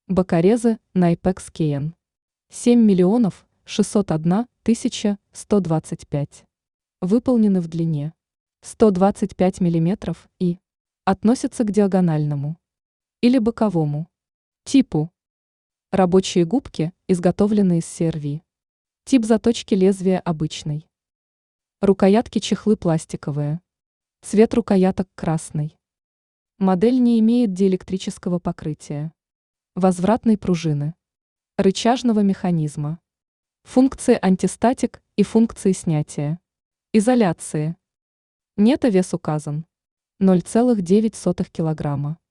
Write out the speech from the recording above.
Бокорезы Найпекс Кейн. 7 миллионов 601 тысяча 125. Выполнены в длине 125 миллиметров и относятся к диагональному или боковому типу. Рабочие губки изготовлены из CRV. Тип заточки лезвия обычный. Рукоятки чехлы пластиковые. Цвет рукояток красный. Модель не имеет диэлектрического покрытия. Возвратной пружины. Рычажного механизма. Функции антистатик и функции снятия. Изоляции. Вес указан. 0,9 килограмма.